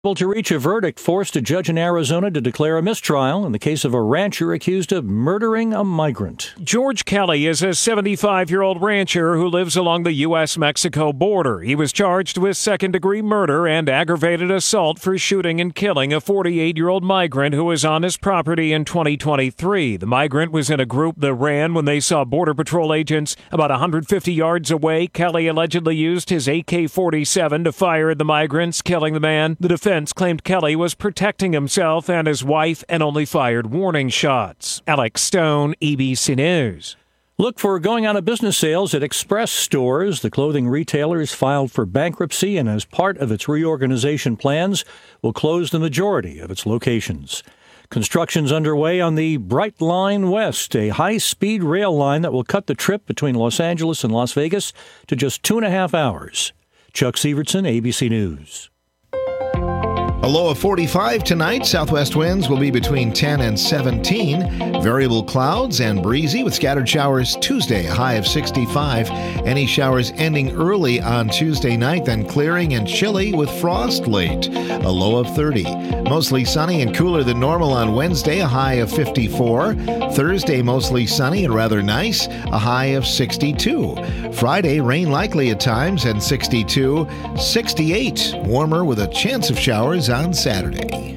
To reach a verdict forced a judge in Arizona to declare a mistrial in the case of a rancher accused of murdering a migrant. George Kelly is a 75-year-old rancher who lives along the U.S.-Mexico border. He was charged with second-degree murder and aggravated assault for shooting and killing a 48-year-old migrant who was on his property in 2023. The migrant was in a group that ran when they saw Border Patrol agents about 150 yards away. Kelly allegedly used his AK-47 to fire at the migrants, killing the man. The defense claimed Kelly was protecting himself and his wife and only fired warning shots. Alex Stone, ABC News. Look for going out of business sales at Express stores. The clothing retailer has filed for bankruptcy and as part of its reorganization plans will close the majority of its locations. Construction's underway on the Bright Line West, a high-speed rail line that will cut the trip between Los Angeles and Las Vegas to just 2.5 hours. Chuck Sievertson, ABC News. A low of 45 tonight. Southwest winds will be between 10 and 17. Variable clouds and breezy with scattered showers Tuesday, a high of 65. Any showers ending early on Tuesday night, then clearing and chilly with frost late. A low of 30. Mostly sunny and cooler than normal on Wednesday, a high of 54. Thursday, mostly sunny and rather nice, a high of 62. Friday, rain likely at times and 62. 68. Warmer with a chance of showers on Saturday.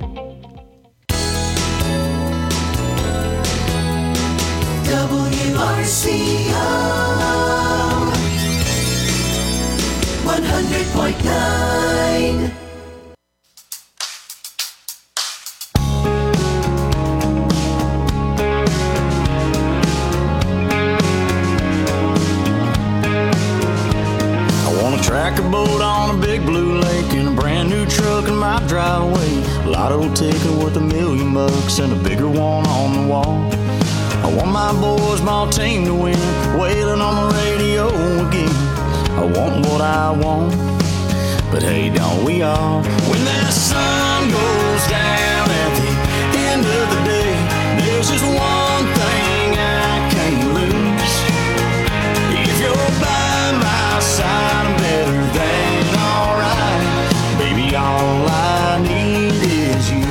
WRCO 100.9. Track a boat on a big blue lake in a brand new truck in my driveway. Lotto ticket worth $1 million and a bigger one on the wall. I want my boys, my team to win, wailing on the radio again. I want what I want, but hey, don't we all? When that sun goes down at the end of the day, there's just one thing I can't lose. If you're by my side, I'm better than alright. Baby, all I need is you.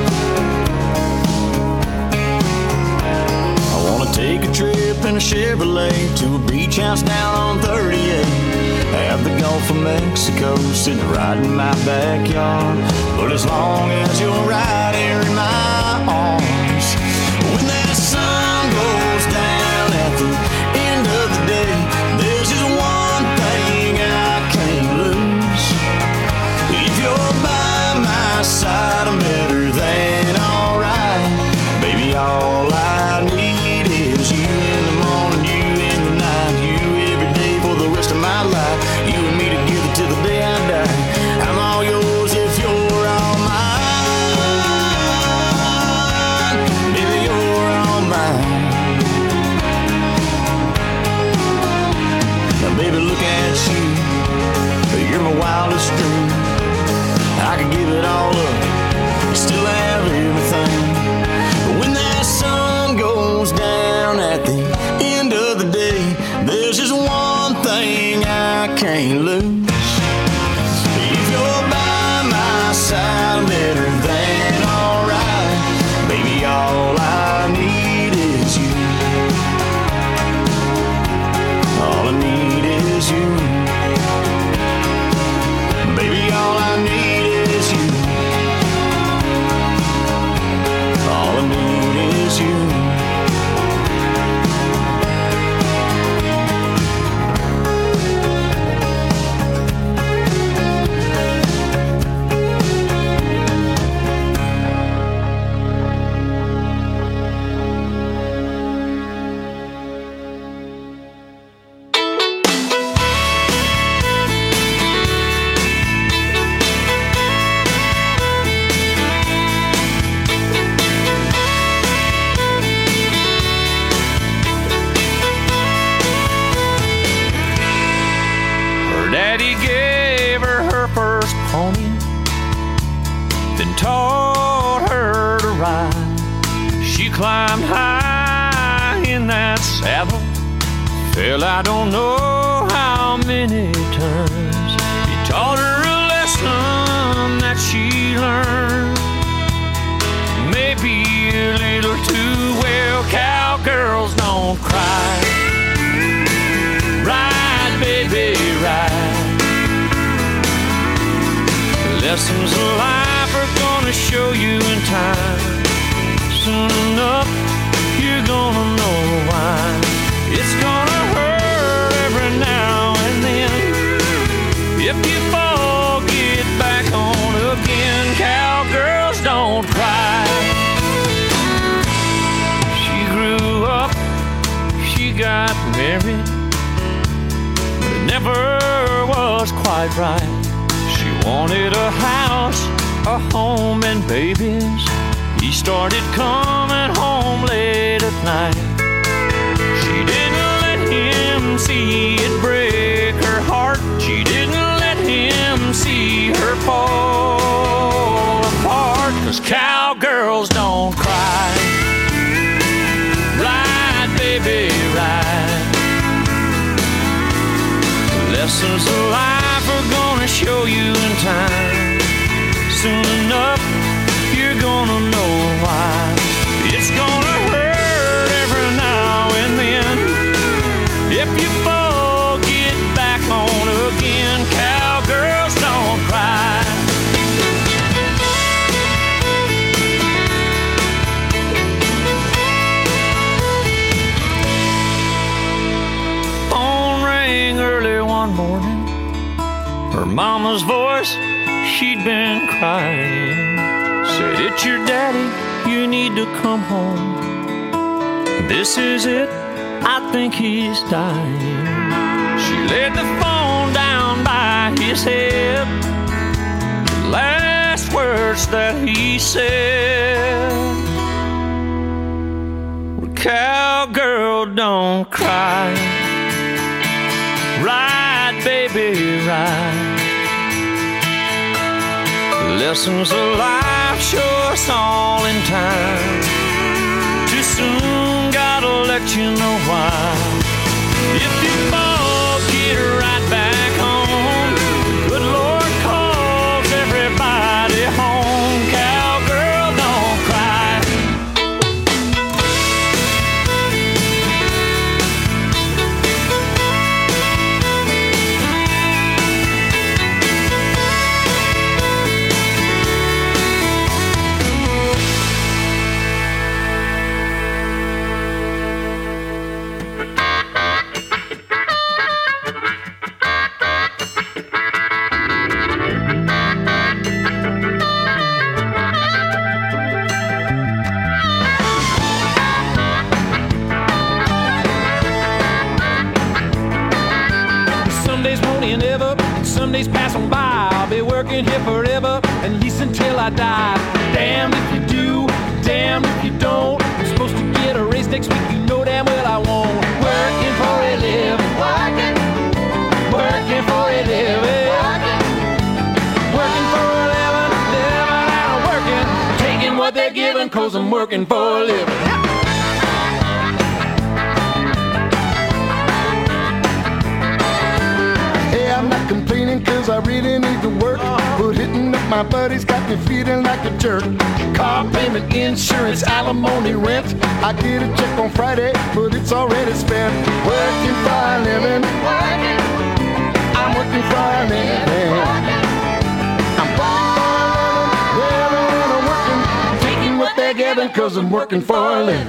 I wanna take a trip in a Chevrolet to a beach house down on 38. Have the Gulf of Mexico sitting right in my backyard. But as long as you're right here in my arms, when that sun goes down at the end of the day, there's just one thing I can't lose. If you're by my side, I'm better than alright. Baby, all I need is you in the morning, you in the night, you every day for the rest of my life. You and me together till the day I die. I'm all yours if you're all mine. Baby, you're all mine. Now, baby, look at you. You're my wildest dream. I could give it all up, still have everything. But when that sun goes down at the end of the day, there's just one thing I can't lose. If you're by my side, I'm better than alright. Baby, all I need is you. All I need is you. Baby, all I need is you. All I need is you. Daddy gave her her first pony, then taught her to ride. She climbed high in that saddle, fell I don't know how many times. He taught her a lesson lesson that she learned. Maybe a little too well. Cowgirls don't cry. Ride, baby, ride. Lessons of life are gonna show you in time. Soon enough, you're gonna know why. It's gonna hurt every now and then. If you fall, get back on again. Cowgirls don't cry. She grew up, she got married, but it never was quite right. She wanted a house, a home, and babies. He started coming home late at night. She didn't let him see it break her heart. She didn't let him see her fall apart. 'Cause cowgirls don't cry. Ride, baby, ride. Lessons of life are gonna show you in time. Soon enough, you're gonna know why. It's gonna hurt every now and then. If you fall, get back on again. Cowgirls don't cry. Phone rang early one morning. Her mama's voice, she'd been crying. Said, "It's your daddy, you need to come home. This is it, I think he's dying." She laid the phone down by his head. The last words that he said were, "Cowgirl, don't cry. Ride, baby, ride. Lessons of life show us all in time. Too soon, gotta let you know why. If you fall, get right back home. Good Lord calls everybody home. Cowgirl, don't cry." Some days pass on by, I'll be working here forever, at least until I die. Damned if you do, damned if you don't. I'm supposed to get a raise next week, you know damn well I won't. Working for a living, working for a living, working for a living, living and working, taking what they're giving, 'cause I'm working for a living. I'm not complaining 'cause I really need to work, but hitting up my buddies got me feeling like a jerk. Car payment, insurance, alimony, rent. I get a check on Friday, but it's already spent. Working for a living, I'm working for a living. I'm working for a living, living and I'm working, taking what they're giving, 'cause I'm working for a living.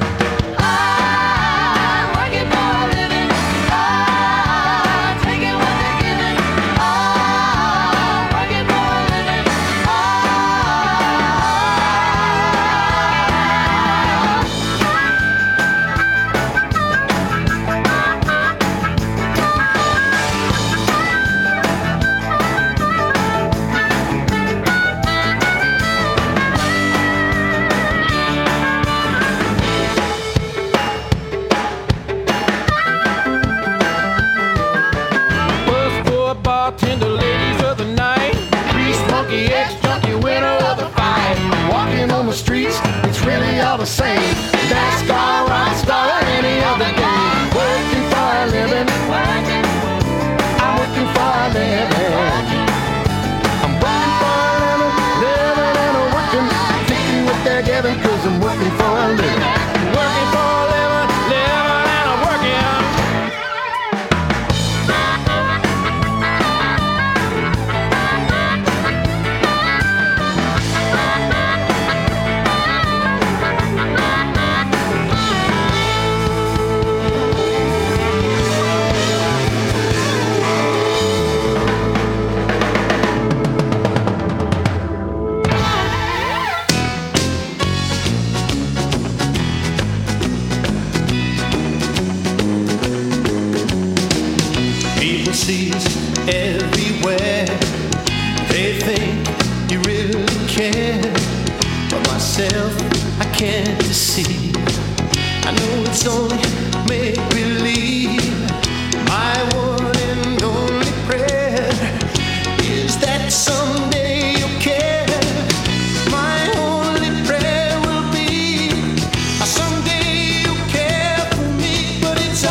care. But myself, I can't deceive. I know it's only make-believe. My one and only prayer is that someday you'll care. My only prayer will be someday you'll care for me. But it's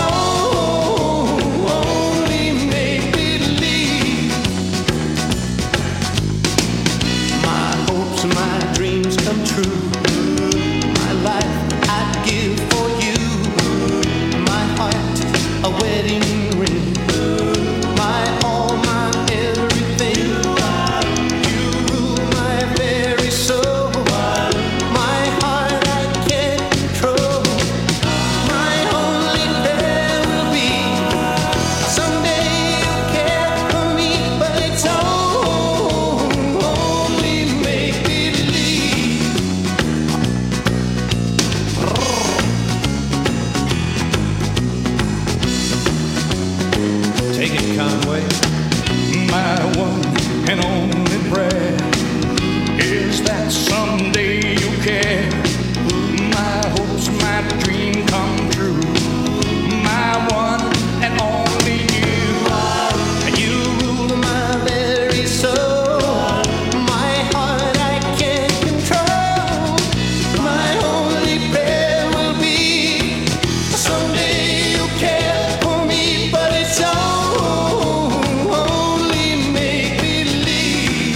only make-believe. My hopes and my dreams come true. My life I'd give for you. My heart, a wedding ring. My all, my everything. You rule my very soul. My heart I can't control. My only prayer will be someday you'll care for me. But it's only make-believe. Take it, Conway. My one and only prayer is that someday you'll care. My hopes, my dream come true. My one and only you. You rule my very soul. My heart I can't control. My only prayer will be someday you'll care for me. But it's only make-believe.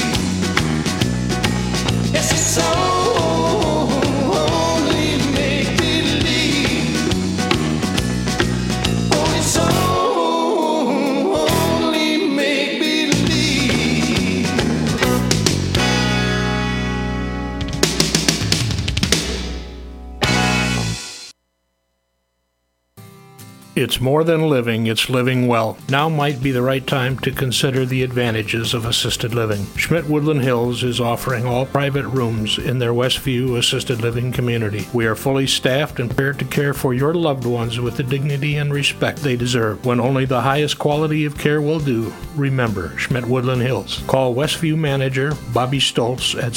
Yes, it's only make-believe. Oh, it's only make-believe. It's more than living, it's living well. Now might be the right time to consider the advantages of assisted living. Schmidt Woodland Hills is offering all private rooms in their Westview assisted living community. We are fully staffed and prepared to care for your loved ones with the dignity and respect they deserve. When only the highest quality of care will do, remember Schmidt Woodland Hills. Call Westview manager Bobby Stoltz at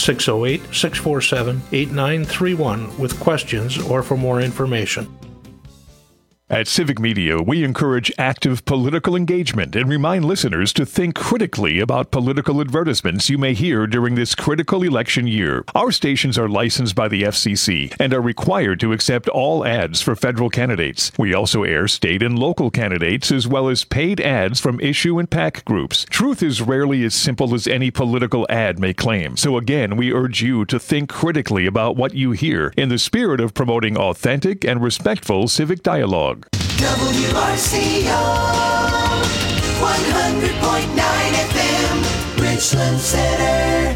608-647-8931 with questions or for more information. At Civic Media, we encourage active political engagement and remind listeners to think critically about political advertisements you may hear during this critical election year. Our stations are licensed by the FCC and are required to accept all ads for federal candidates. We also air state and local candidates as well as paid ads from issue and PAC groups. Truth is rarely as simple as any political ad may claim. So again, we urge you to think critically about what you hear in the spirit of promoting authentic and respectful civic dialogue. WRCO 100.9 FM, Richland Center.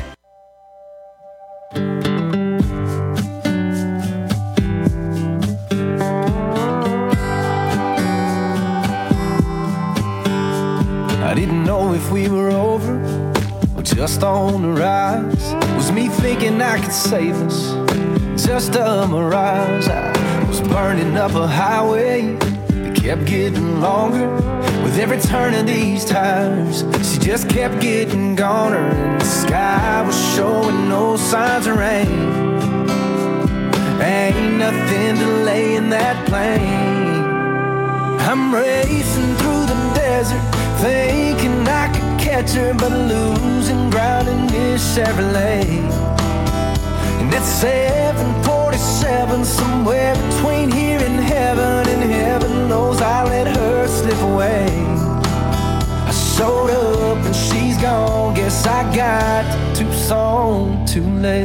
I didn't know if we were over or just on the rise. Was me thinking I could save us, just a mirage. I was burning up a highway that kept getting longer. With every turn of these tires, she just kept getting goner. And the sky was showing no signs of rain. Ain't nothing delaying that plane. I'm racing through the desert, thinking I could catch her, but losing ground in this Chevrolet. And it's 747, somewhere between here and heaven knows I let her slip away. I showed up and she's gone, guess I got to Tucson too late.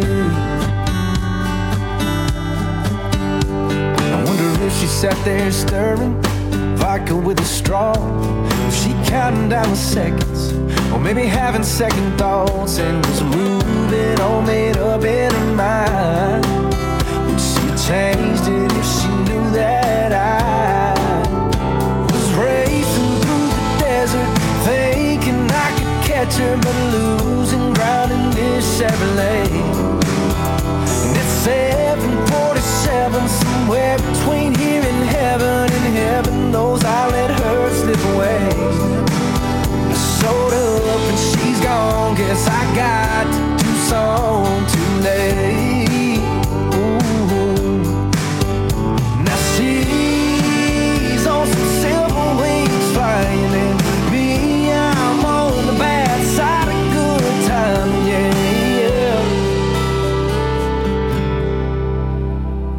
I wonder if she sat there stirring vodka with a straw, if she counting down the seconds, or maybe having second thoughts and was moving all made up in her mind. Would she have changed it if she knew that I was racing through the desert, thinking I could catch her, but losing ground in this Chevrolet. And it's 747, somewhere between here and heaven knows I let her slip away. I showed up and she's gone, guess I got to Tucson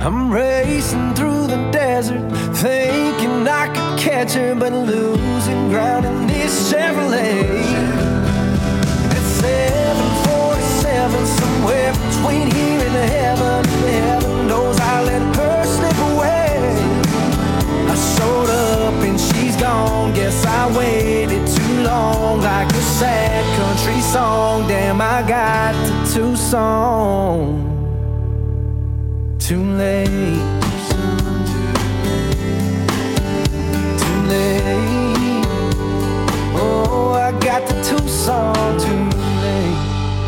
I'm racing through the desert, thinking I could catch her, but losing ground in this Chevrolet. At 747, somewhere between here and heaven knows I let her slip away. I showed up and she's gone, guess I waited too long, like a sad country song. Damn, I got to Tucson too late. Too late. Oh, I got to Tucson too late.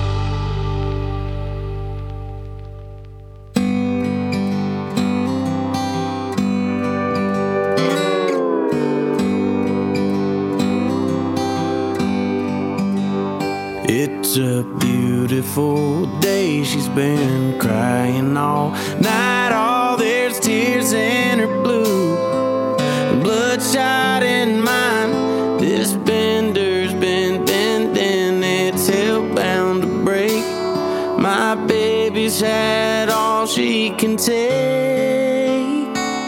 It's a beautiful day, she's been crying all night. All there's tears in her blue, bloodshot in mine. This bender's been bending, it's hell-bound to break. My baby's had all she can take.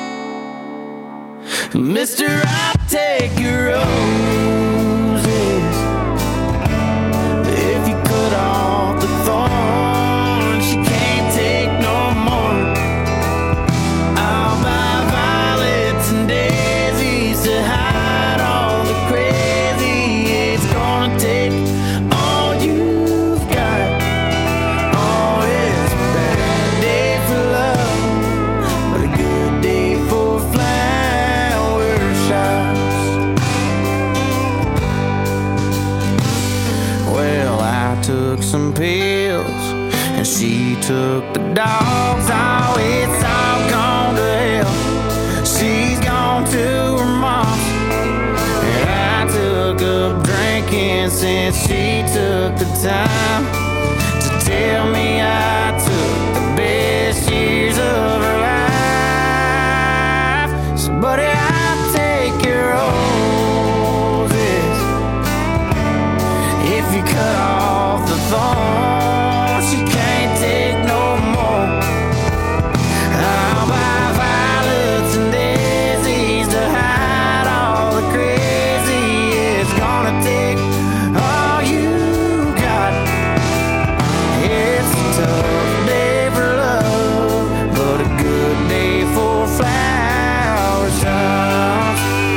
Mister, I'll take your roses if you cut off the thorns. She can't take no more. I'll buy violets and daisies to hide all the crazy. It's gonna take all you've got. Oh, it's a bad day for love, but a good day for flower shops. Well, I took some pills and she took the dogs. Oh, it's all gone to hell. She's gone to her mom, and I took up drinking since she took the time to tell me I took the best years of her life. So, buddy, I'll take your roses if you cut off the thorns. She can't take no more. I'll buy violets and daisies to hide all the crazy. It's gonna take all you got. It's a tough day for love, but a good day for flower shops.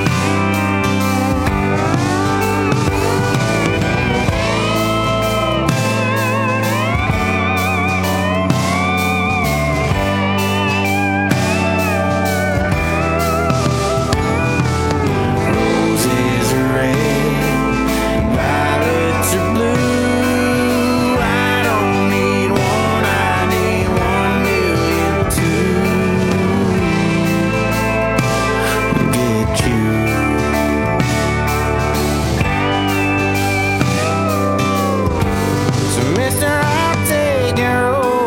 Roses are red, violets are blue. I don't need one, I need 1,000,002. Get you. So, mister, I'll take your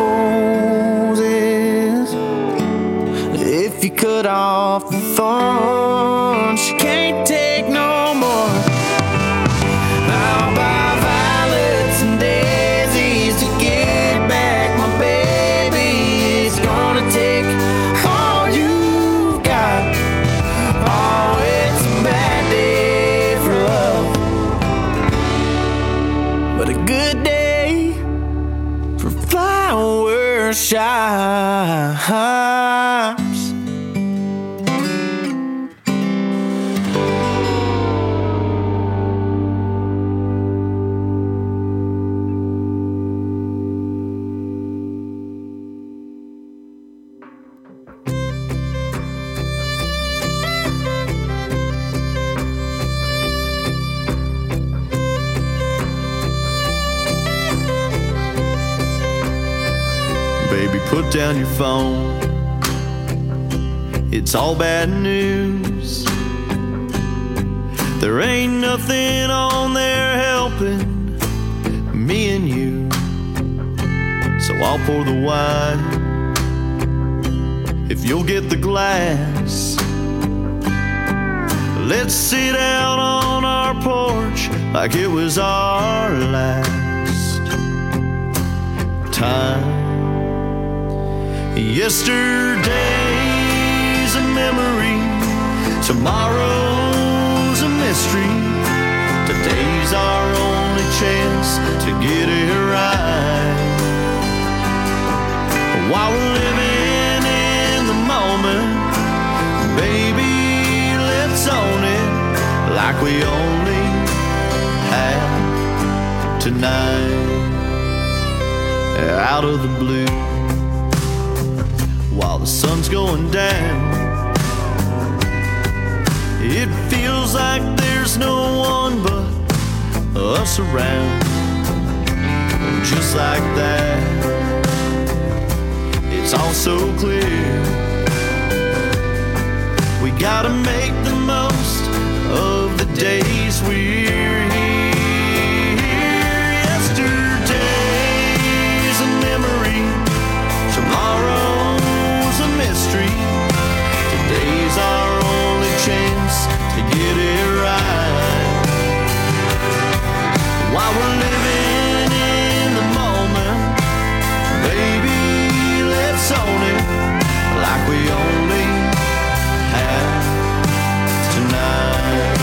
roses if you cut off the thorns. She can't take no more. I'll buy violets and daisies to get back my baby. It's gonna take all you've got. Oh, it's a bad day for love, but a good day for flower shops. Baby, put down your phone. It's all bad news. There ain't nothing on there helping me and you. So I'll pour the wine if you'll get the glass. Let's sit out on our porch like it was our last time. Yesterday's a memory, tomorrow's a mystery. Today's our only chance to get it right. While we're living in the moment, baby, let's own it like we only have tonight. Out of the blue, while the sun's going down, it feels like there's no one but us around. Just like that, it's all so clear. We gotta make the most of the days we're here. Yesterday's a memory, tomorrow's a mystery. Today's our only chance to get it right. While we're living in the moment, baby, let's own it like we only have tonight.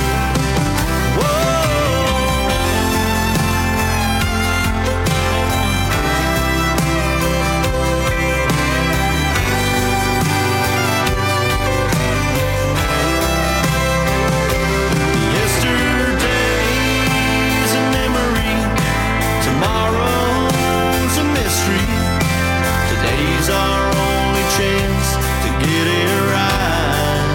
Tomorrow's a mystery. Today's our only chance to get it right.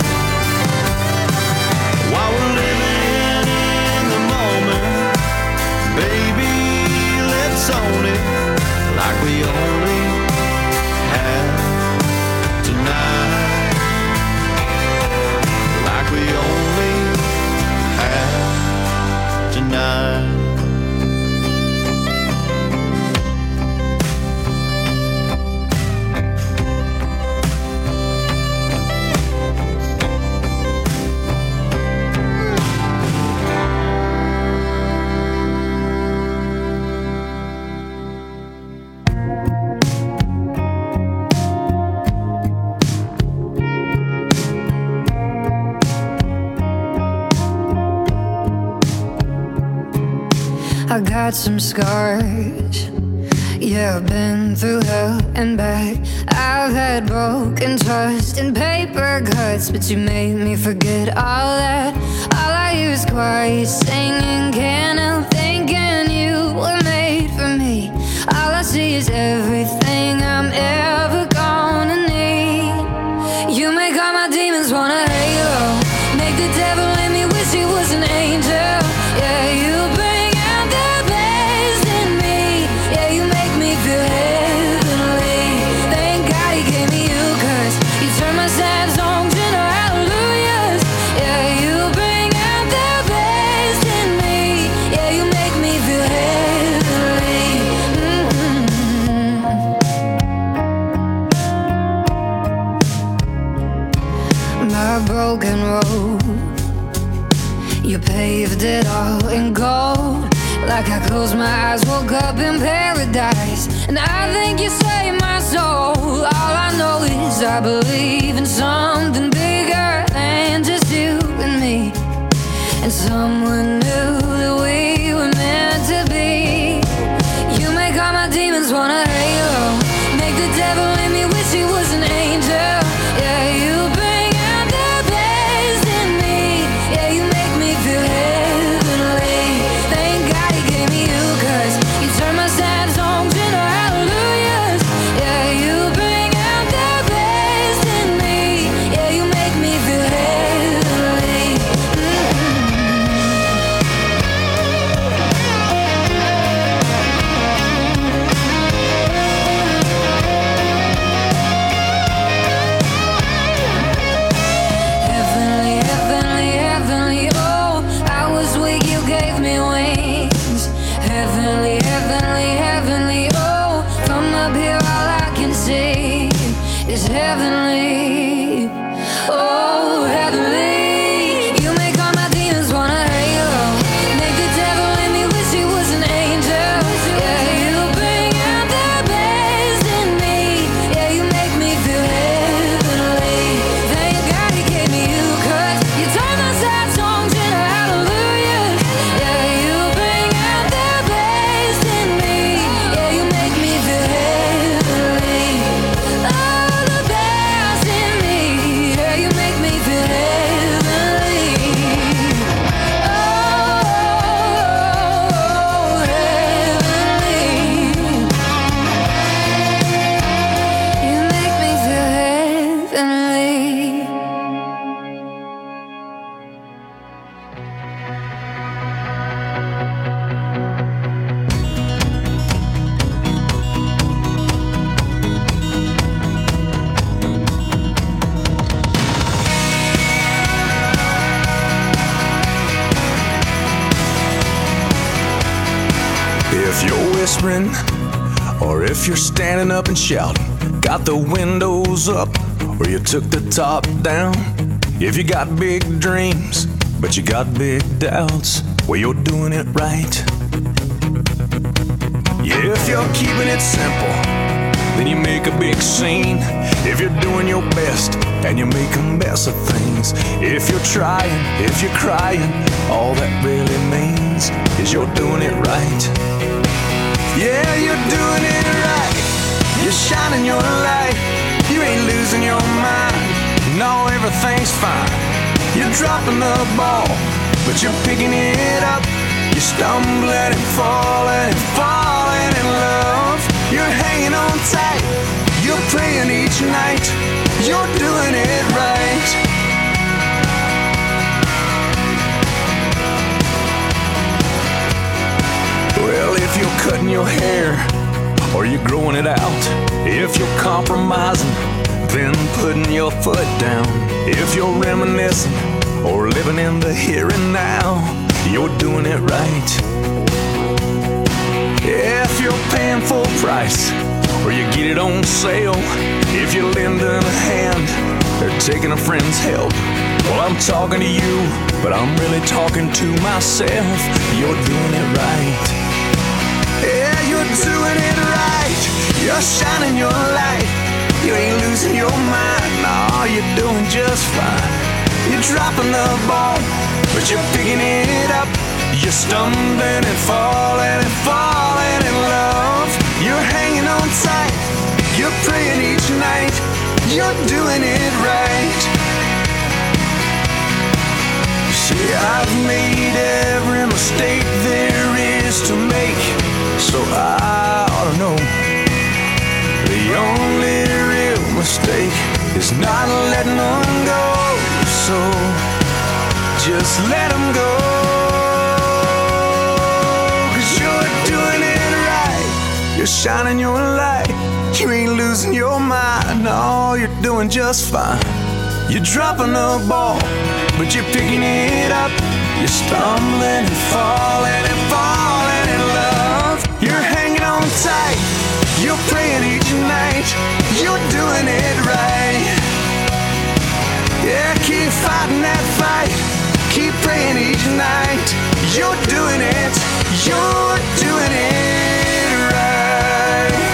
While we're living in the moment, baby, let's own it like we only have tonight. Like we only have tonight. I got some scars. Yeah, I've been through hell and back. I've had broken trust and paper cuts, but you made me forget all that. All I hear is quiet singing, can't help thinking you were made for me. All I see is everything I'm ever gonna need. You make all my demons want a halo, make the devil in me wish he was an angel. Yeah, you bring out the best in me. Yeah, you make me feel heavenly. Thank God he gave me you, 'cause you turn my sad songs into hallelujahs. Yeah, you bring out the best in me. Yeah, you make me feel heavenly. My broken road, you paved it all in gold. Like I closed my eyes, woke up in paradise, and I think you saved my soul. All I know is I believe in something bigger than just you and me, and someone knew that we were meant to be. You make all my demons want a halo, make the devil in me wish he was an angel. Yeah, you bring out the best in me. Yeah, you make me feel heavenly. Thank God he gave me you, 'cause you turn my sad songs into hallelujahs. Yeah, you bring out the best in me. Yeah, you make me feel heavenly. Heavenly, heavenly, heavenly, oh, I was weak, you gave me wings. Heavenly, heavenly, heavenly, oh, from up here all I can see is heavenly. Oh, heavenly. You make all my demons want a halo, make the devil in me wish he was an angel. Yeah, you bring out the best in me. Yeah, you make me whispering, or if you're standing up and shouting, got the windows up, or you took the top down. If you got big dreams, but you got big doubts, well, you're doing it right. Yeah, if you're keeping it simple, then you make a big scene. If you're doing your best and you make a mess of things, if you're trying, if you're crying, all that really means is you're doing it right. Yeah, you're doing it right. You're shining your light. You ain't losing your mind. No, everything's fine. You're dropping the ball, but you're picking it up. You're stumbling and falling in love. You're hanging on tight. You're praying each night. You're doing it right. Well, if you're cutting your hair or you're growing it out, if you're compromising, then putting your foot down, if you're reminiscing or living in the here and now, you're doing it right. If you're paying full price or you get it on sale, if you're lending a hand or taking a friend's help, well, I'm talking to you, but I'm really talking to myself. You're doing it right. Yeah, you're doing it right. You're shining your light. You ain't losing your mind. No, you're doing just fine. You're dropping the ball, but you're picking it up. You're stumbling and falling in love. You're hanging on tight. You're praying each night. You're doing it right. See, I've made every mistake there is to make, so I ought to know. The only real mistake is not letting them go. So just let them go. 'Cause you're doing it right. You're shining your light. You ain't losing your mind. No, you're doing just fine. You're dropping the ball, but you're picking it up. You're stumbling and falling in love. You're hanging on tight. You're praying each night. You're doing it right. Yeah, keep fighting that fight. Keep praying each night. You're doing it. You're doing it right.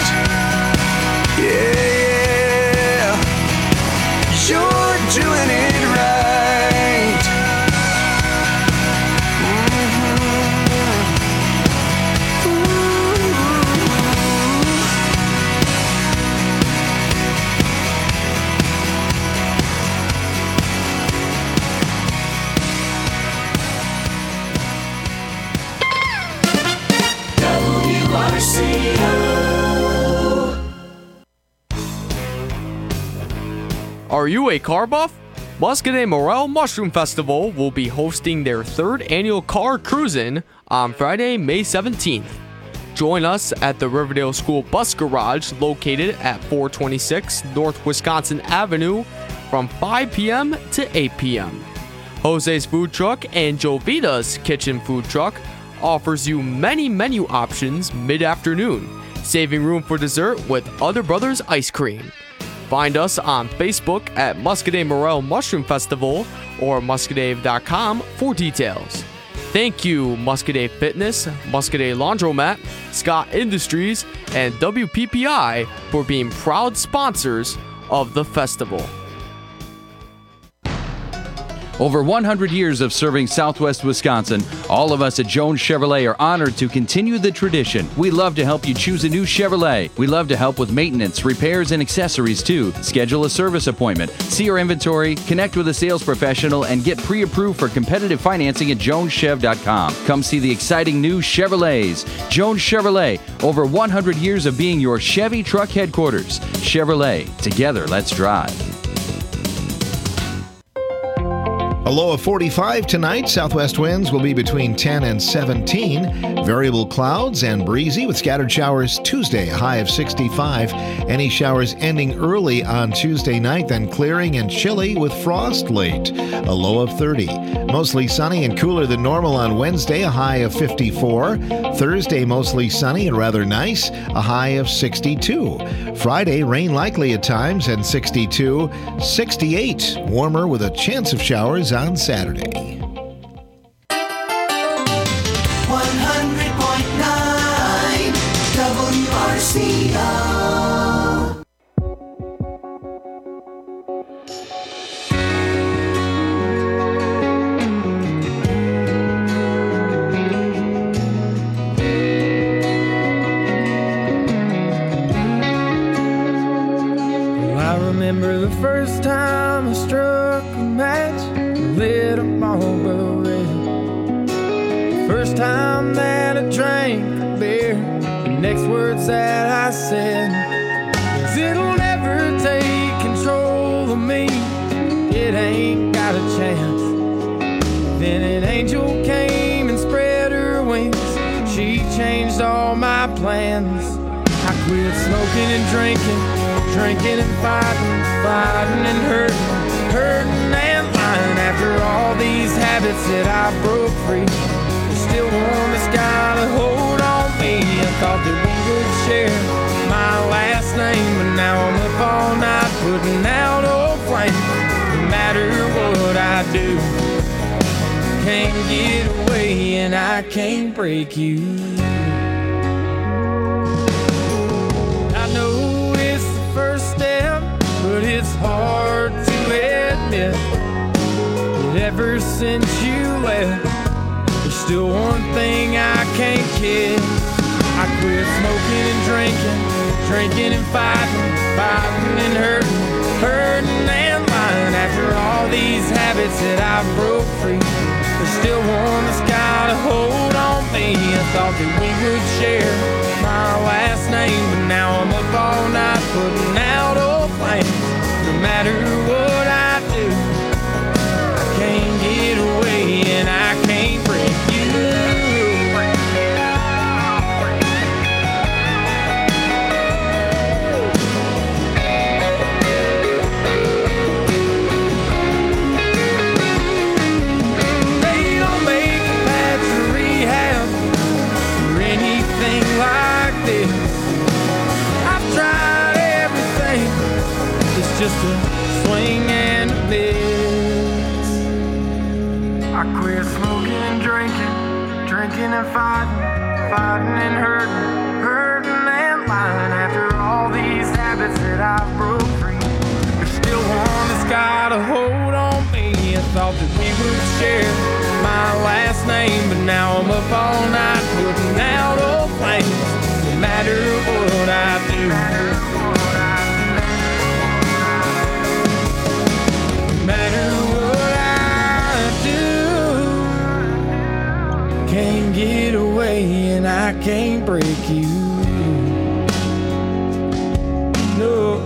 Yeah, you're doing it right. Are you a car buff? Muscadet Morel Mushroom Festival will be hosting their 3rd annual car cruise-in on Friday, May 17th. Join us at the Riverdale School Bus Garage located at 426 North Wisconsin Avenue from 5 p.m. to 8 p.m. Jose's Food Truck and Jovita's Kitchen Food Truck offers you many menu options mid-afternoon, saving room for dessert with Other Brothers Ice Cream. Find us on Facebook at Muscadet Morel Mushroom Festival or muscadave.com for details. Thank you, Muscadet Fitness, Muscadet Laundromat, Scott Industries, and WPPI for being proud sponsors of the festival. Over 100 years of serving Southwest Wisconsin, all of us at Jones Chevrolet are honored to continue the tradition. We love to help you choose a new Chevrolet. We love to help with maintenance, repairs, and accessories too. Schedule a service appointment, see our inventory, connect with a sales professional, and get pre-approved for competitive financing at joneschev.com. Come see the exciting new Chevrolets. Jones Chevrolet, over 100 years of being your Chevy truck headquarters. Chevrolet, together let's drive. A low of 45 tonight. Southwest winds will be between 10 and 17. Variable clouds and breezy with scattered showers Tuesday, a high of 65. Any showers ending early on Tuesday night, then clearing and chilly with frost late. A low of 30. Mostly sunny and cooler than normal on Wednesday, a high of 54. Thursday, mostly sunny and rather nice, a high of 62. Friday, rain likely at times and 62. 68. Warmer with a chance of showers on Saturday. 100.9 WRCO. I remember the first time I struck a match, lit a Marlboro Red. First time that I drank a beer, the next words that I said is, it'll never take control of me, it ain't got a chance. Then an angel came and spread her wings, she changed all my plans. I quit smoking and drinking and fighting and hurting and lying. After all these habits that I broke free, there's still one that's got a hold on me. I thought that we would share my last name, but now I'm up all night putting out old flames. No matter what I do, can't get away and I can't break you. First step, but it's hard to admit that ever since you left, there's still one thing I can't kiss. I quit smoking and drinking and fighting and hurting and lying. After all these habits that I broke free, there's still one that's got a hold on me. I thought that we would share my last name, but now I'm up all night putting out old flames. No matter what I do, I can't get away and I can't break you. They don't make a patch or rehab or anything like this. I've tried everything, it's just a swing and a miss. I quit smoking and drinking and fighting and hurting and lying. After all these habits that I broke free, there's still one that's got a hold on me. I thought that we would share my last name, but now I'm up all night putting out old flames. No matter what I do, no matter what I do, can't get away and I can't break you. No.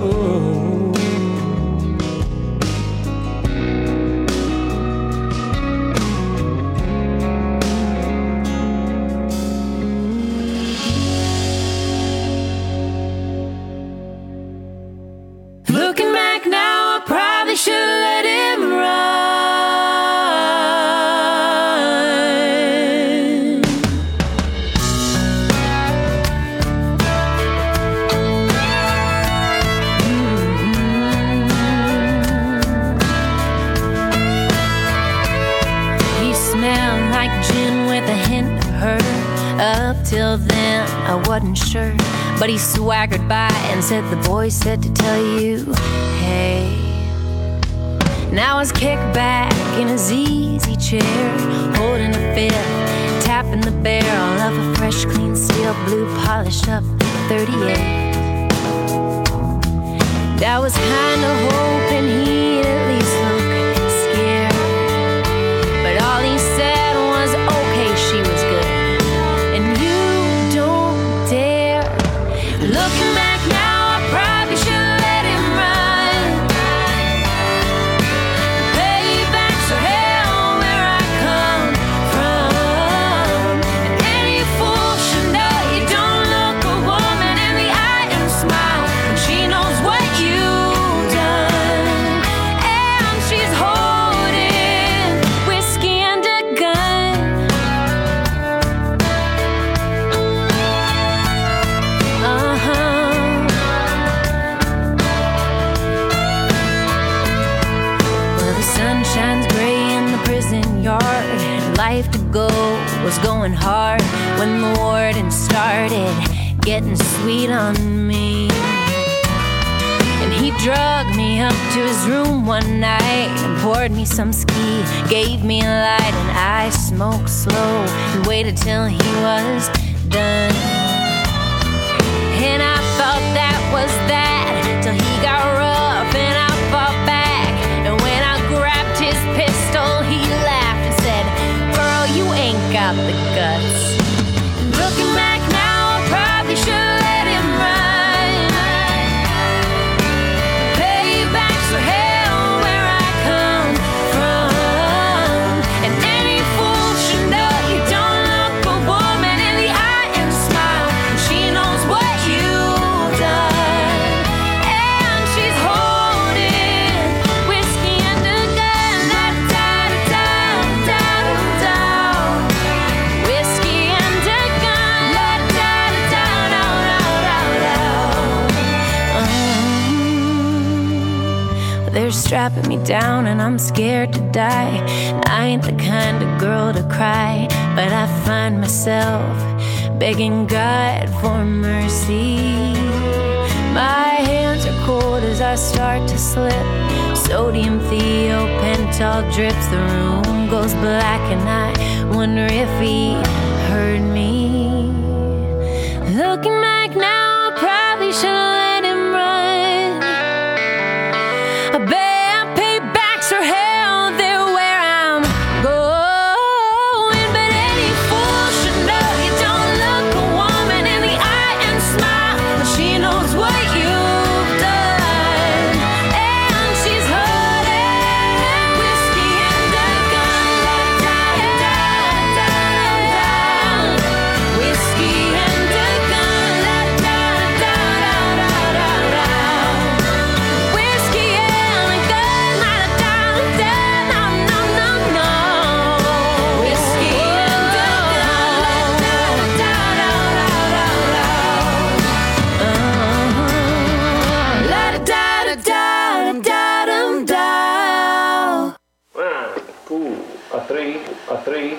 Looking back now, I probably should have let him run. He smelled like gin with a hint of her. Up till then, I wasn't sure. But he swaggered by and said, the boy said to tell you, hey. Now he's kicked back in his easy chair, holding a fifth, tapping the barrel of a fresh, clean steel blue polished up 38. I was kinda hoping he'd at least look scared, but all he said was, okay, she was good, and you don't dare. Looking back now, I probably should let him run. Payback's so hell life to go was going hard when the warden started getting sweet on me. And he drugged me up to his room one night and poured me some ski, gave me a light, and I smoked slow and waited till he was done. And I thought that was that, till he got rough and I fought back. And when I grabbed his pistol, he laughed and said, "Girl, you ain't got the guts." Looking back now, I probably should let him run. Payback's for hell where I come from. And any fool should know you don't look a woman in the eye and smile when she knows what you've done. And she's holding whiskey and a gun. Da-da-da-da-da-da-da. Whiskey and a gun. Da-da-da-da-da-da. They're strapping me down and I'm scared to die. I ain't the kind of girl to cry, but I find myself begging God for mercy. My hands are cold as I start to slip. Sodium thiopental drips. The room goes black and I wonder if he heard me. Looking back now, I probably should let him run. I bet paybacks for hell, they're where I'm going. But any fool should know you don't look a woman in the eye and smile when she knows what you've done. And she's holding whiskey and a gun. Da-da-da-da-da. Whiskey and a gun. Da-da-da-da-da-da. Whiskey and a gun. Da-da-da-da-da-no-no-no. Whiskey and a gun. Da-da-da-da-da-da-da-da-da-da. 1, 2, a 3, a 3.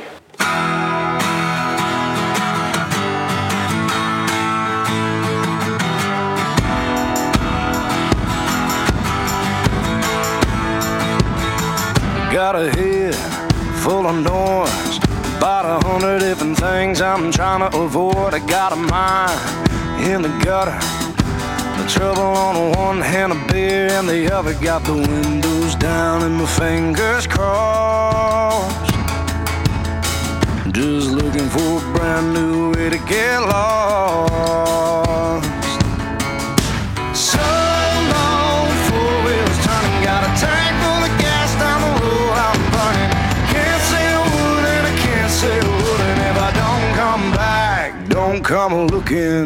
Got a head full of noise, about 100 different things I'm trying to avoid. I got a mind in the gutter, the trouble on one hand, a beer in the other. Got the windows down and my fingers crossed, just looking for a brand new way to get lost. So long, four wheels turning, got a tank full of gas down the road I'm burning. Can't say a word and I can't say a word, and if I don't come back, don't come looking.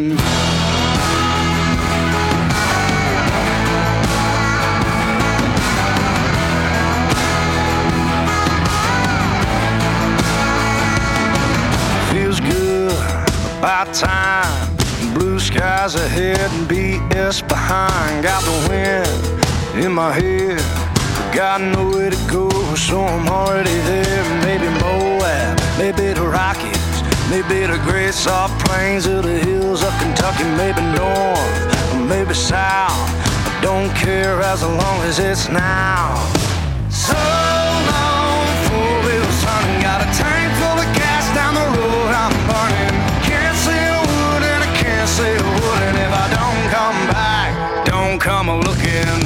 Feels good, about time. Blue skies ahead and BS behind. Got the wind in my head, got nowhere to go, so I'm already there. Maybe Moab, maybe the Rockies, maybe the great soft plains of the hills of Kentucky. Maybe north, or maybe south, I don't care as long as it's now. So long, four wheels turning, got a tank full of gas down the road I'm burning. Can't say a word and I can't say a word, and if I don't come back, don't come looking.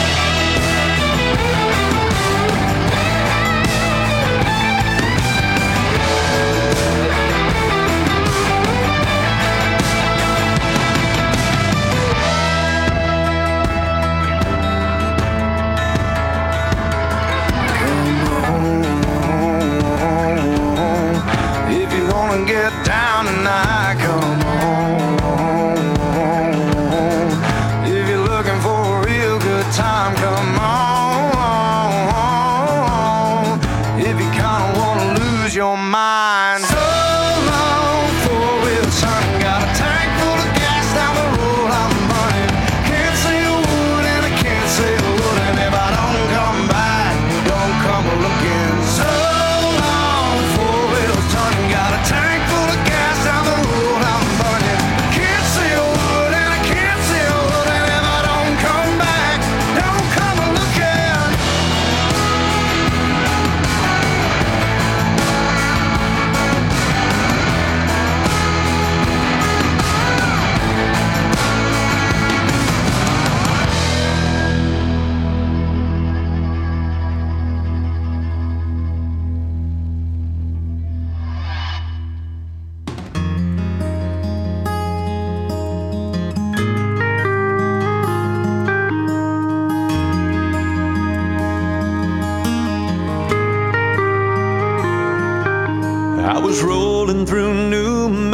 Get down tonight, come on. If you're looking for a real good time, come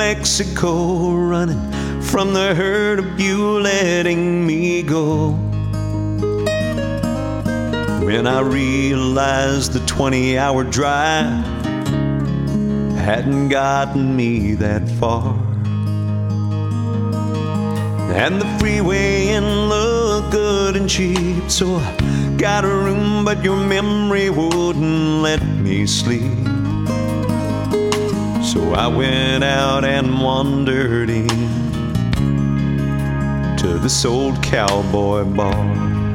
Mexico, running from the hurt of you letting me go. When I realized the 20-hour drive hadn't gotten me that far, and the freeway didn't look good and cheap, so I got a room, but your memory wouldn't let me sleep. So I went out and wandered in to this old cowboy bar,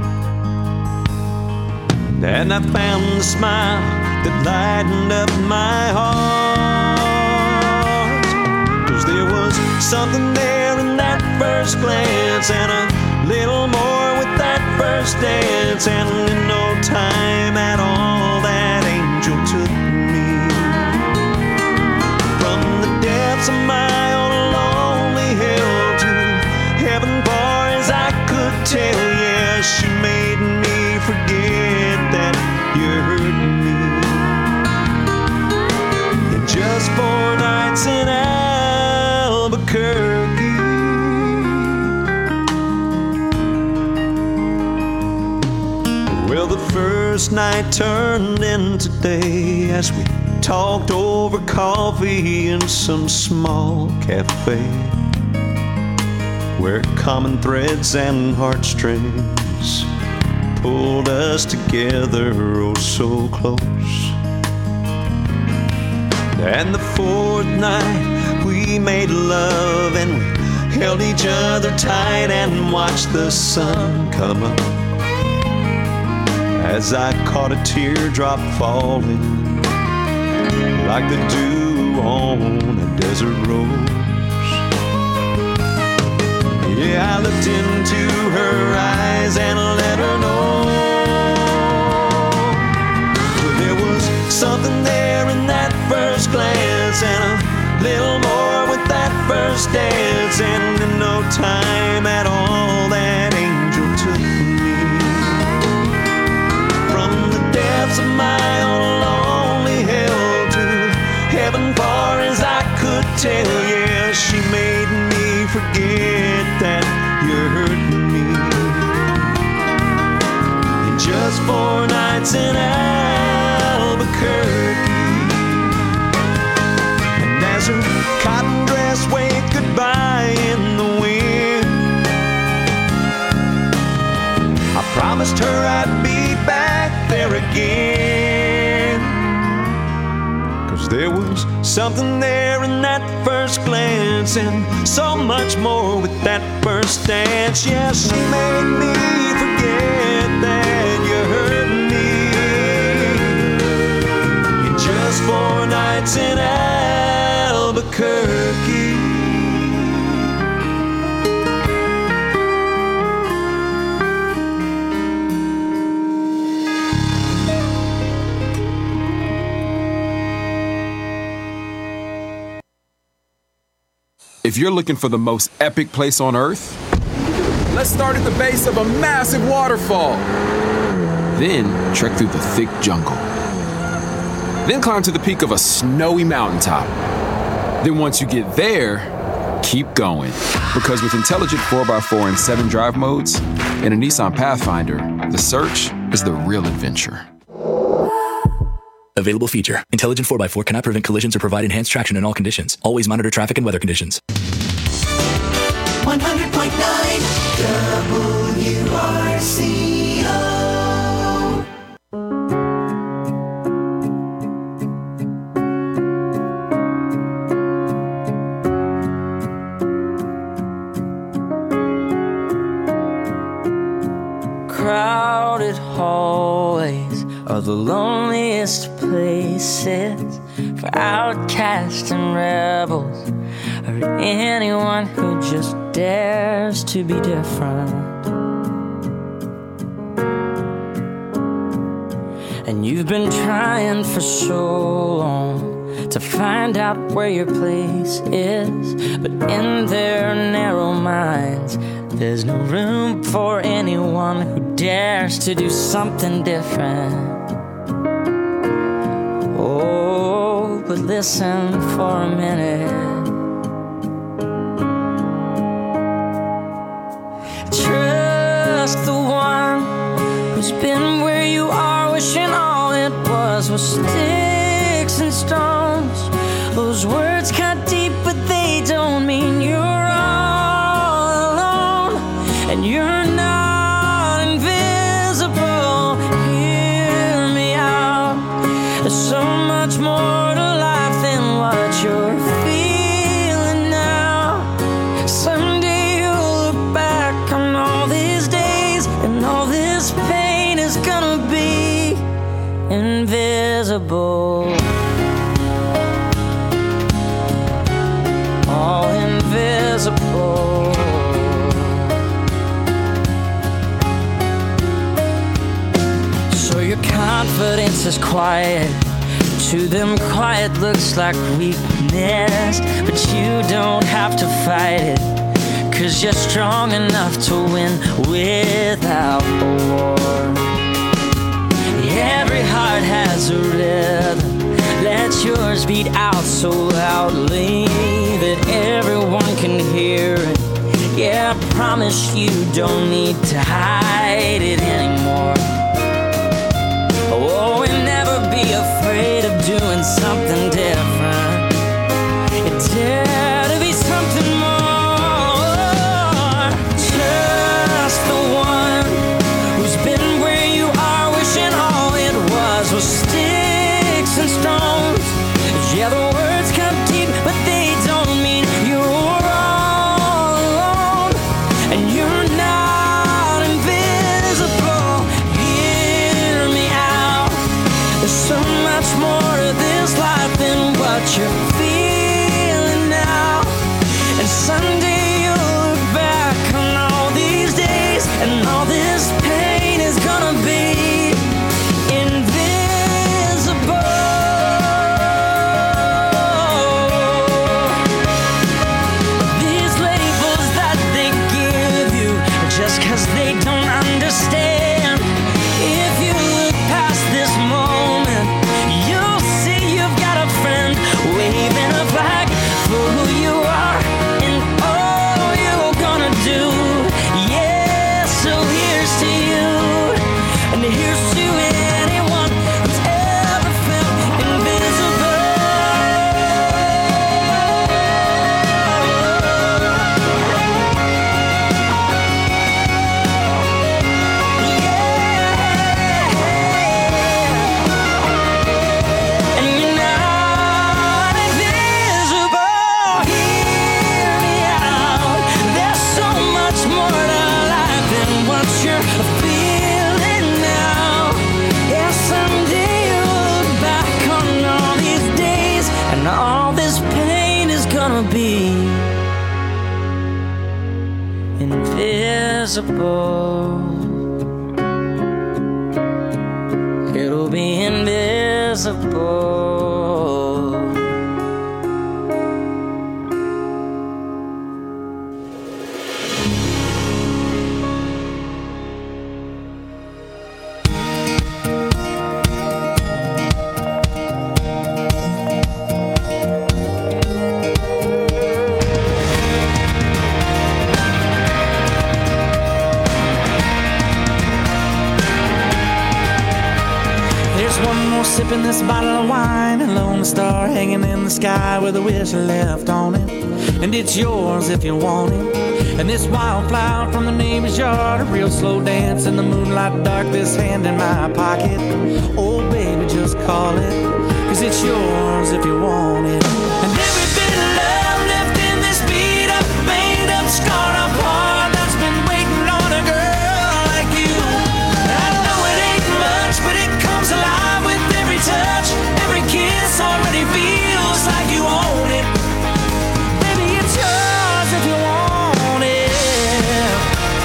and I found the smile that lightened up my heart. 'Cause there was something there in that first glance, and a little more with that first dance, and in no time at all that angel took me from the depths of my own lonely hell to heaven far as I could tell. Yeah, she made me forget that you hurt me. And just 4 nights in Albuquerque, well, the first night turned into day as we talked over coffee in some small cafe where common threads and heartstrings pulled us together oh so close. And the 4th night we made love, and we held each other tight and watched the sun come up as I caught a teardrop falling like the dew on a desert rose. Yeah, I looked into her eyes and let her know there was something there in that first glance, and a little more with that first dance, and in no time at all that angel took me from the depths of my own lonely hell to heaven far as I could tell. Yeah, she made me forget that you hurt me in just 4 nights in Albuquerque. And as her cotton dress waved goodbye in the wind, I promised her I'd be back there again. 'Cause there was something there in that first glance, and so much more with that first dance. Yeah, she made me forget that you hurt me in just 4 nights in Albuquerque. If you're looking for the most epic place on Earth, let's start at the base of a massive waterfall. Then trek through the thick jungle. Then climb to the peak of a snowy mountaintop. Then once you get there, keep going. Because with intelligent 4x4 and 7 drive modes and a Nissan Pathfinder, the search is the real adventure. Available feature. Intelligent 4x4 cannot prevent collisions or provide enhanced traction in all conditions. Always monitor traffic and weather conditions. 100.9 WRCO. Crowded hallways are the loneliest places for outcasts and rebels, or anyone who just dares to be different. And you've been trying for so long to find out where your place is, but in their narrow minds there's no room for anyone who dares to do something different. Oh, but listen for a minute. been where you are, wishing all it was sticks and stones. Those words cut deep, but they don't mean you're all alone. And you're not invisible. Hear me out. There's so much more to life than what you're feeling now. Someday you'll look back on all these days, and all this pain is gonna be invisible. All invisible. So your confidence is quiet. To them quiet looks like weakness, but you don't have to fight it, 'cause you're strong enough to win without a war. Every heart has a rhythm. Let yours beat out so loudly that everyone can hear it. Yeah, I promise you don't need to hide it anymore. Oh, and never be afraid of doing something different. And dare to be something more. Just the one who's been where you are, wishing all it was sticks and stones. Yeah, the words come deep, but they don't mean you're all alone. And you're not invisible. Hear me out. There's so much more to this life than what you're feeling now. And someday you'll look back on all these days, and all this pain is gonna be invisible. These labels that they give you are just 'cause they don't understand. If you look past this moment, you'll see you've got a friend waving a flag for who you are and all you're gonna do. Yeah, so here's to you, and here's to anyone who's ever felt invisible. And you're not invisible. Hear me out. There's so much more to life than what you're feeling now. Yeah, someday you'll look back on all these days, and all this pain is gonna be invisible. It'll be invisible. There's one more sip in this bottle of wine, a lone star hanging in the sky with a wish left on it. And it's yours if you want it. And this wildflower from the neighbor's yard, a real slow dance in the moonlight dark, this hand in my pocket. Oh baby, just call it, 'cause it's yours if you want it. And every bit of love left in this beat up, made up, scarred up heart that's been waiting on a girl like you. I know it ain't much, but it comes alive with every touch. Every kiss already feels like you own it. Baby, it's yours if you want it.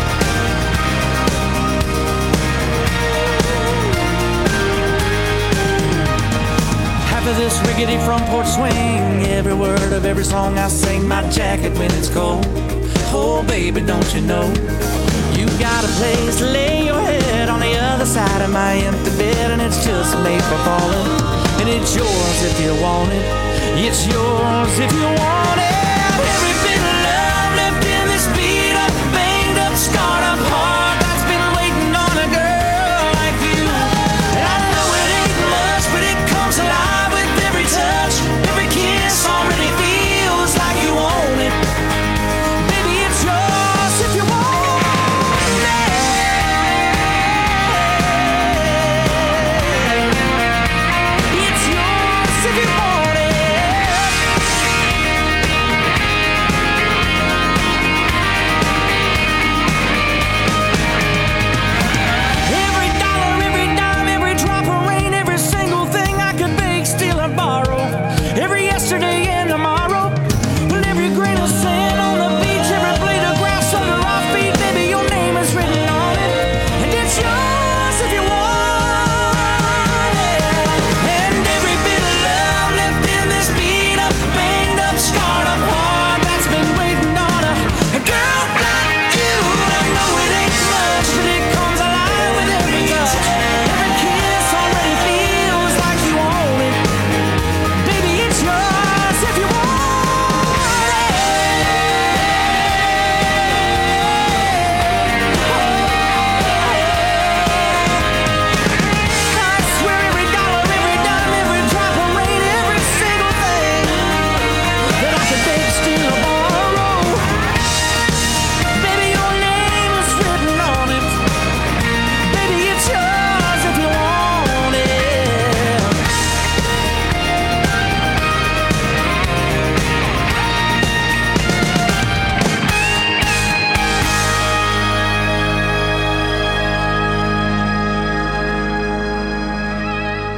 Half of this rickety front porch swing, every word of every song I sing, my jacket when it's cold. Oh baby, don't you know you got a place to lay your head on the other side of my empty bed, and it's just made for falling. And it's yours if you want it. It's yours if you want it. Every bit of love left in this beat up, banged up, scarred up heart that's been waiting on a girl like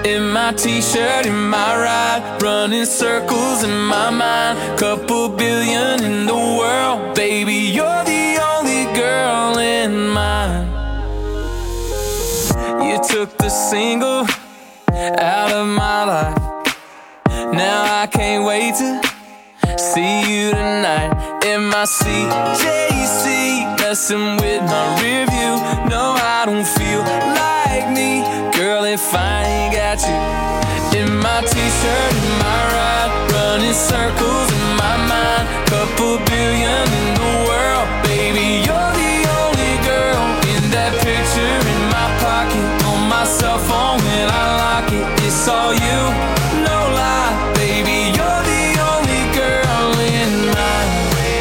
in my t-shirt, in my ride, running circles in my mind. Couple billion in the world, baby, you're the only girl in mine. You took the single out of my life. Now I can't wait to see you tonight in my CJC, messing with my rear view. No, I don't feel like me, girl, if I ain't got you. In my t-shirt, in my ride, running circles in my mind. Couple billion in the world, baby, you're the only girl in that picture in my pocket. On my cell phone when I lock it, it's all you, no lie, baby, you're the only girl in mine.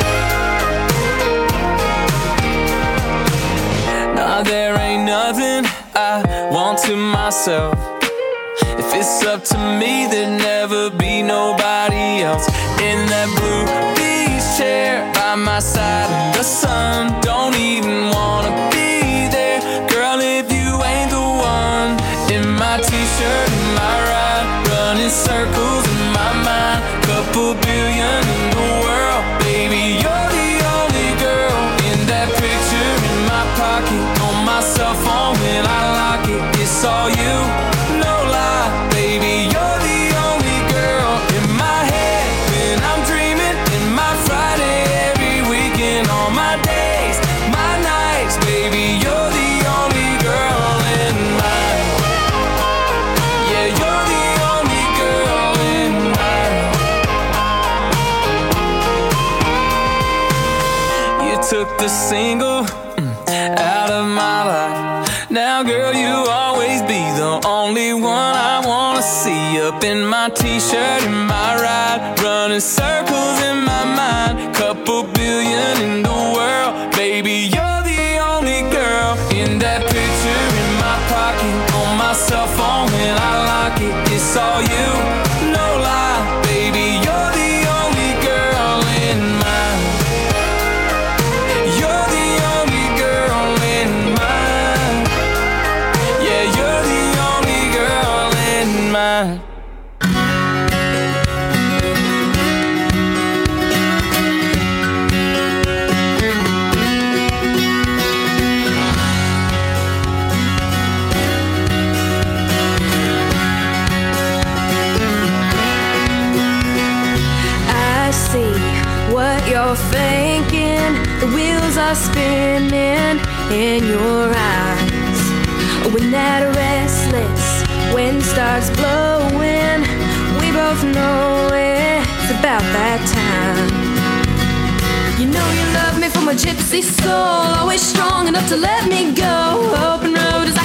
Nah, there ain't nothing I want to myself. If it's up to me, there'd never be nobody else. In that blue beach chair by my side in the sun, don't even wanna be there, girl, if you ain't the one. In my t-shirt, in my ride, running circles in my mind. Couple billion in the world, baby, you're the only girl in that picture in my pocket. On my cell phone when I lock it, it's all you, no lie, baby, you're the only girl in my head when I'm dreaming. In my Friday, every weekend, all my days, my nights, baby, you're the only girl in mine. Yeah, you're the only girl in mine. You took the single out of my life. Now, girl, you'll always be the only one I wanna see. Up in my t-shirt, in my ride, running circles in my mind. Couple billion in the world, baby, you're the only girl in that picture in my pocket. On my cell phone when I lock it, it's all you, no lie, baby, you're the only girl in mine. You're the only girl in mine. Yeah, you're the only girl in mine. I see what you're thinking. The wheels are spinning in your eyes. When that restless wind starts blowing, we both know it's about that time. You know you love me from a gypsy soul, always strong enough to let me go. Open road as